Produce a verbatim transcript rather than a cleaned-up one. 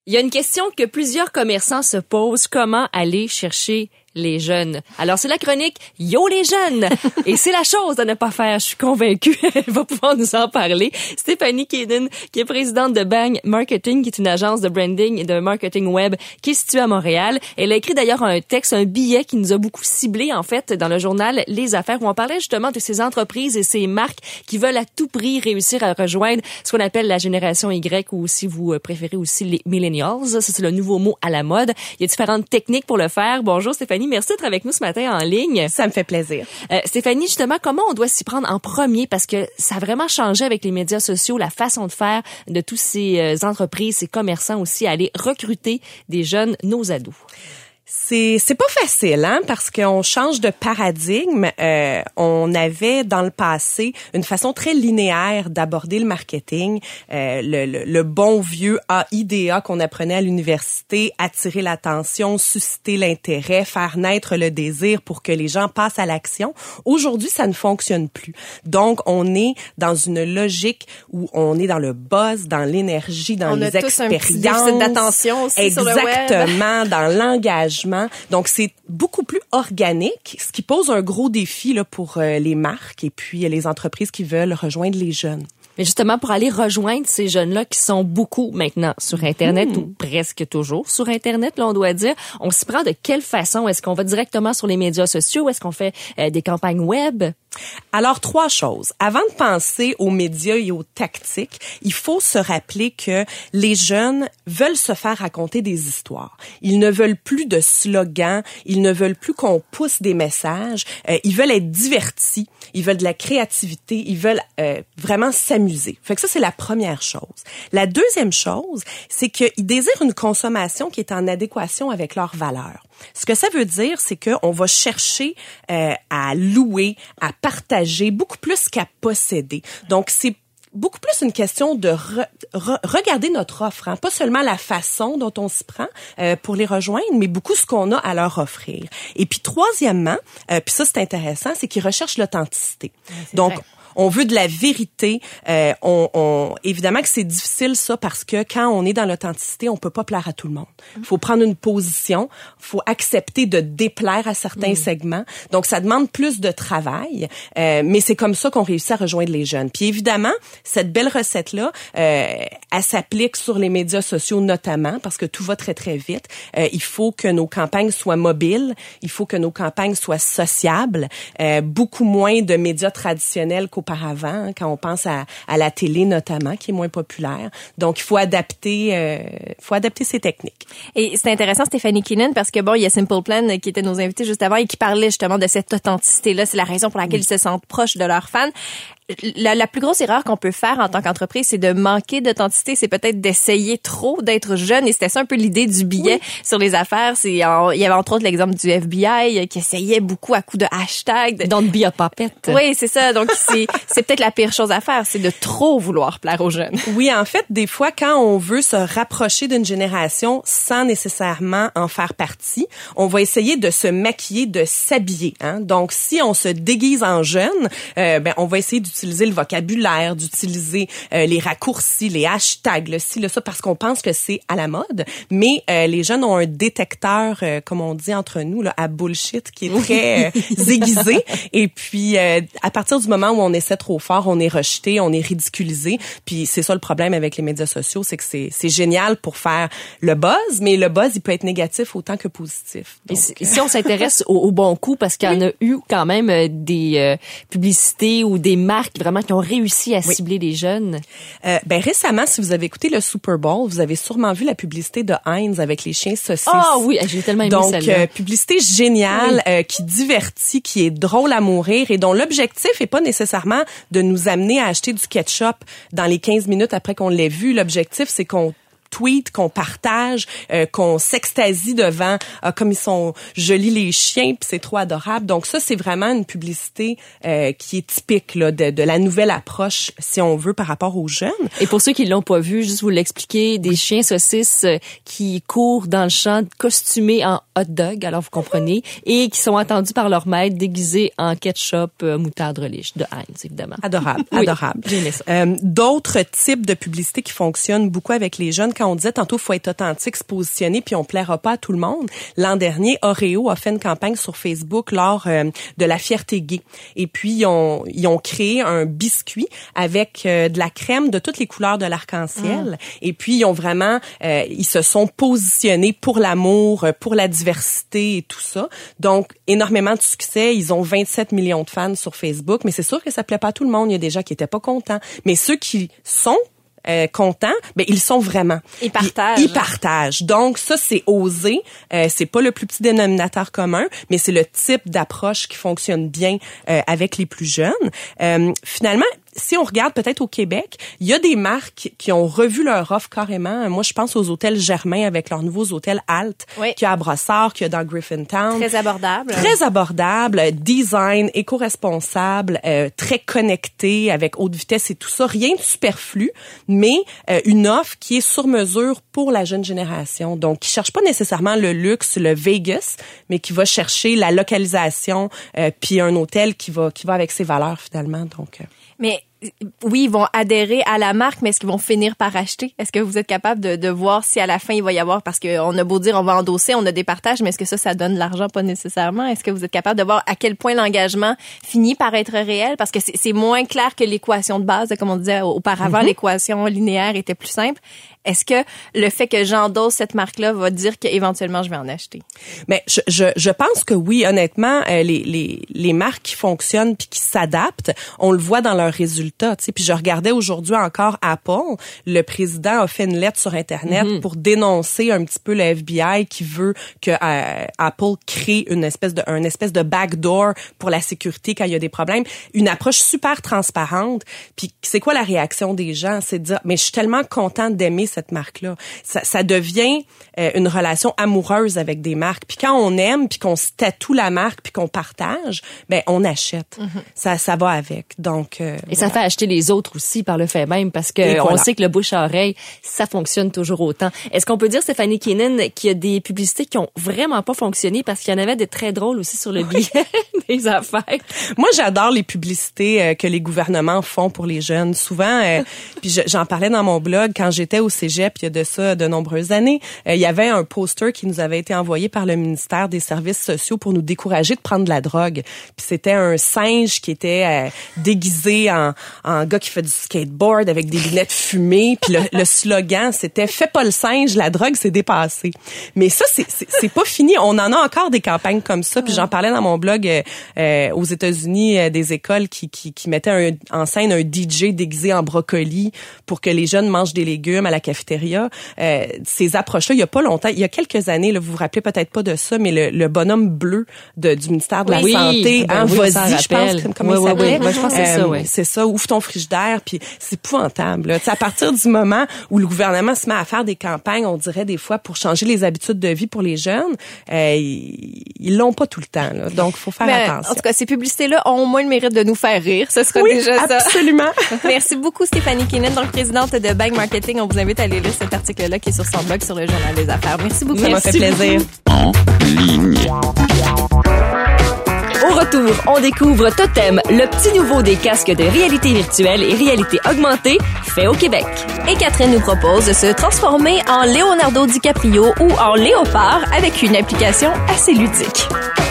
Il y a une question que plusieurs commerçants se posent, comment aller chercher les jeunes. Alors, c'est la chronique « Yo les jeunes !» Et c'est la chose à ne pas faire, je suis convaincue. Elle va pouvoir nous en parler. Stéphanie Keenan, qui est présidente de Bang Marketing, qui est une agence de branding et de marketing web qui est située à Montréal. Elle a écrit d'ailleurs un texte, un billet qui nous a beaucoup ciblé, en fait, dans le journal Les Affaires, où on parlait justement de ces entreprises et ces marques qui veulent à tout prix réussir à rejoindre ce qu'on appelle la génération Y, ou si vous préférez aussi les millennials. Ça, c'est le nouveau mot à la mode. Il y a différentes techniques pour le faire. Bonjour Stéphanie. Merci d'être avec nous ce matin en ligne. Ça me fait plaisir. Euh, Stéphanie, justement, comment on doit s'y prendre en premier? Parce que ça a vraiment changé avec les médias sociaux, la façon de faire de tous ces euh, entreprises, ces commerçants aussi, à aller recruter des jeunes, nos ados. C'est c'est pas facile, hein, parce qu'on change de paradigme. Euh, on avait dans le passé une façon très linéaire d'aborder le marketing, euh, le, le, le bon vieux A I D A qu'on apprenait à l'université, attirer l'attention, susciter l'intérêt, faire naître le désir pour que les gens passent à l'action. Aujourd'hui, ça ne fonctionne plus. Donc, on est dans une logique où on est dans le buzz, dans l'énergie, dans on les a tous expériences, un petit déficit d'attention aussi exactement, sur le web. dans l'engagement. Donc, c'est beaucoup plus organique, ce qui pose un gros défi là, pour euh, les marques et puis euh, les entreprises qui veulent rejoindre les jeunes. Mais justement, pour aller rejoindre ces jeunes-là qui sont beaucoup maintenant sur Internet mmh. ou presque toujours sur Internet, là, on doit dire, on s'y prend de quelle façon? Est-ce qu'on va directement sur les médias sociaux? Est-ce qu'on fait euh, des campagnes web? Alors, trois choses. Avant de penser aux médias et aux tactiques, il faut se rappeler que les jeunes veulent se faire raconter des histoires. Ils ne veulent plus de slogans, ils ne veulent plus qu'on pousse des messages, euh, ils veulent être divertis, ils veulent de la créativité, ils veulent euh, vraiment s'amuser. Fait que ça, c'est la première chose. La deuxième chose, c'est qu'ils désirent une consommation qui est en adéquation avec leurs valeurs. Ce que ça veut dire, c'est qu'on va chercher euh, à louer, à partager, beaucoup plus qu'à posséder. Donc, c'est beaucoup plus une question de re, re, regarder notre offre, hein? Pas seulement la façon dont on s'y prend euh, pour les rejoindre, mais beaucoup ce qu'on a à leur offrir. Et puis, troisièmement, euh, puis ça, c'est intéressant, c'est qu'ils recherchent l'authenticité. Ouais, Donc, vrai. On veut de la vérité. Euh, on, on, évidemment que c'est difficile ça parce que quand on est dans l'authenticité, on peut pas plaire à tout le monde. Il faut prendre une position, faut accepter de déplaire à certains mmh. segments. Donc ça demande plus de travail, euh, mais c'est comme ça qu'on réussit à rejoindre les jeunes. Puis évidemment, cette belle recette là, euh, elle s'applique sur les médias sociaux notamment parce que tout va très très vite. Euh, il faut que nos campagnes soient mobiles, il faut que nos campagnes soient sociables, euh, beaucoup moins de médias traditionnels qu'au auparavant, quand on pense à, à la télé notamment, qui est moins populaire. Donc, il faut adapter, euh, faut adapter ces techniques. Et c'est intéressant, Stéphanie Keenan, parce que bon, il y a Simple Plan qui était nos invités juste avant et qui parlait justement de cette authenticité-là. C'est la raison pour laquelle oui. ils se sentent proches de leurs fans. La, la plus grosse erreur qu'on peut faire en tant qu'entreprise, c'est de manquer d'authenticité. C'est peut-être d'essayer trop d'être jeune. Et c'était ça un peu l'idée du billet oui. sur les affaires. C'est, en, il y avait entre autres l'exemple du F B I qui essayait beaucoup à coups de hashtag. De... Don't be a puppet. Oui, c'est ça. Donc, c'est, c'est peut-être la pire chose à faire. C'est de trop vouloir plaire aux jeunes. Oui, en fait, des fois, quand on veut se rapprocher d'une génération sans nécessairement en faire partie, on va essayer de se maquiller, de s'habiller. Hein? Donc, si on se déguise en jeune, euh, ben, on va essayer d'utiliser d'utiliser le vocabulaire, d'utiliser euh, les raccourcis, les hashtags, le ci, le ça, parce qu'on pense que c'est à la mode. Mais euh, les jeunes ont un détecteur, euh, comme on dit entre nous, là, à bullshit, qui est très euh, aiguisé. Et puis, euh, à partir du moment où on essaie trop fort, on est rejeté, on est ridiculisé. Puis c'est ça le problème avec les médias sociaux, c'est que c'est, c'est génial pour faire le buzz, mais le buzz, il peut être négatif autant que positif. Donc, et si on s'intéresse au, au bon coup, parce qu'il y en a eu quand même des euh, publicités ou des marques vraiment qui ont réussi à cibler oui. les jeunes. Euh, ben récemment, si vous avez écouté le Super Bowl, vous avez sûrement vu la publicité de Heinz avec les chiens saucisses. Ah oh, oui, j'ai tellement aimé Donc, celle-là. Donc, euh, publicité géniale, oui. euh, qui divertit, qui est drôle à mourir et dont l'objectif est pas nécessairement de nous amener à acheter du ketchup dans les quinze minutes après qu'on l'ait vu. L'objectif, c'est qu'on tweet, qu'on partage, euh, qu'on s'extasie devant euh, comme ils sont jolis les chiens, puis c'est trop adorable. Donc ça, c'est vraiment une publicité euh, qui est typique là, de, de la nouvelle approche, si on veut, par rapport aux jeunes. Et pour ceux qui l'ont pas vu, juste vous l'expliquer, des oui. chiens saucisses qui courent dans le champ costumés en hot dog, alors vous comprenez, et qui sont attendus par leur maître déguisés en ketchup, euh, moutarde relish de Heinz, évidemment. Adorable, oui, adorable. J'ai aimé ça. Euh, d'autres types de publicités qui fonctionnent beaucoup avec les jeunes, quand quand on disait tantôt, faut être authentique, se positionner, puis on plaira pas à tout le monde. L'an dernier, Oreo a fait une campagne sur Facebook lors euh, de la fierté gay. Et puis, ils ont, ils ont créé un biscuit avec euh, de la crème de toutes les couleurs de l'arc-en-ciel. Mmh. Et puis, ils ont vraiment, euh, ils se sont positionnés pour l'amour, pour la diversité et tout ça. Donc, énormément de succès. Ils ont vingt-sept millions de fans sur Facebook, mais c'est sûr que ça plaît pas à tout le monde. Il y a des gens qui étaient pas contents. Mais ceux qui sont Euh, contents, ben ils sont vraiment. Ils partagent. Ils, ils partagent. Donc ça c'est osé, euh, c'est pas le plus petit dénominateur commun, mais c'est le type d'approche qui fonctionne bien euh, avec les plus jeunes. Euh, finalement, si on regarde peut-être au Québec, il y a des marques qui ont revu leur offre carrément. Moi, je pense aux hôtels Germain avec leurs nouveaux hôtels Alt, oui. qu'il y a à Brossard, qu'il y a dans Griffintown. Très abordable. Très abordable, design, éco-responsable, euh, très connecté avec haute vitesse et tout ça. Rien de superflu, mais euh, une offre qui est sur mesure pour la jeune génération. Donc, qui cherche pas nécessairement le luxe, le Vegas, mais qui va chercher la localisation, euh, puis un hôtel qui va qui va avec ses valeurs finalement. Donc. Euh. Mais oui, ils vont adhérer à la marque, mais est-ce qu'ils vont finir par acheter? Est-ce que vous êtes capable de, de voir si à la fin il va y avoir, parce qu'on a beau dire on va endosser, on a des partages, mais est-ce que ça, ça donne de l'argent? Pas nécessairement. Est-ce que vous êtes capable de voir à quel point l'engagement finit par être réel? Parce que c'est, c'est moins clair que l'équation de base, comme on disait auparavant, mm-hmm. l'équation linéaire était plus simple. Est-ce que le fait que j'endosse cette marque-là va dire qu'éventuellement je vais en acheter? Mais je, je, je pense que oui, honnêtement, euh, les, les, les marques qui fonctionnent puis qui s'adaptent, on le voit dans leurs résultats. Tu sais, puis je regardais aujourd'hui encore Apple. Le président a fait une lettre sur Internet mm-hmm. pour dénoncer un petit peu le F B I qui veut que euh, Apple crée une espèce de une espèce de backdoor pour la sécurité quand il y a des problèmes. Une approche super transparente. Puis c'est quoi la réaction des gens? C'est de dire, mais je suis tellement contente d'aimer cette marque-là. Ça, ça devient euh, une relation amoureuse avec des marques. Puis quand on aime, puis qu'on se tatoue la marque, puis qu'on partage, ben on achète. Mm-hmm. Ça, ça va avec. Donc euh, et voilà. Ça fait acheter les autres aussi par le fait même, parce que et on voilà. sait que le bouche à oreille, ça fonctionne toujours autant. Est-ce qu'on peut dire, Stéphanie Keenan, qu'il y a des publicités qui ont vraiment pas fonctionné parce qu'il y en avait des très drôles aussi sur le billet des affaires? Moi, j'adore les publicités euh, que les gouvernements font pour les jeunes. Souvent, euh, puis je, j'en parlais dans mon blog quand j'étais au cégep, il y a de ça de nombreuses années. Euh, il y avait un poster qui nous avait été envoyé par le ministère des Services sociaux pour nous décourager de prendre de la drogue. Puis c'était un singe qui était euh, déguisé en, en gars qui fait du skateboard avec des lunettes fumées. Puis le, le slogan, c'était « Fais pas le singe, la drogue, c'est dépassé ». Mais ça, c'est, c'est, c'est pas fini. On en a encore des campagnes comme ça. Puis j'en parlais dans mon blog euh, euh, aux États-Unis, euh, des écoles qui, qui, qui mettaient un, en scène un D J déguisé en brocoli pour que les jeunes mangent des légumes à la cafétéria. Euh, ces approches-là, il y a pas longtemps, il y a quelques années, là, vous vous rappelez peut-être pas de ça, mais le, le bonhomme bleu de, du ministère de oui, la Santé, ben hein, oui, vas-y, je pense, comme, comment oui, il oui, s'appelait. oui. Moi, je pense que c'est euh, ça, oui. C'est ça, ouvre ton frigidaire, puis c'est épouvantable. Là. À partir du moment où le gouvernement se met à faire des campagnes, on dirait des fois, pour changer les habitudes de vie pour les jeunes, euh, ils, ils l'ont pas tout le temps. Là. Donc, il faut faire Mais, attention. En tout cas, ces publicités-là ont au moins le mérite de nous faire rire. Ce sera oui, déjà ça. Absolument. Merci beaucoup, Stéphanie Keenan, donc présidente de Bag Marketing. On vous invite à aller lire cet article-là qui est sur son blog sur le Journal des Affaires. Merci beaucoup. Ça m'a fait plaisir. En ligne. Au retour, on découvre Totem, le petit nouveau des casques de réalité virtuelle et réalité augmentée fait au Québec. Et Catherine nous propose de se transformer en Leonardo DiCaprio ou en léopard avec une application assez ludique.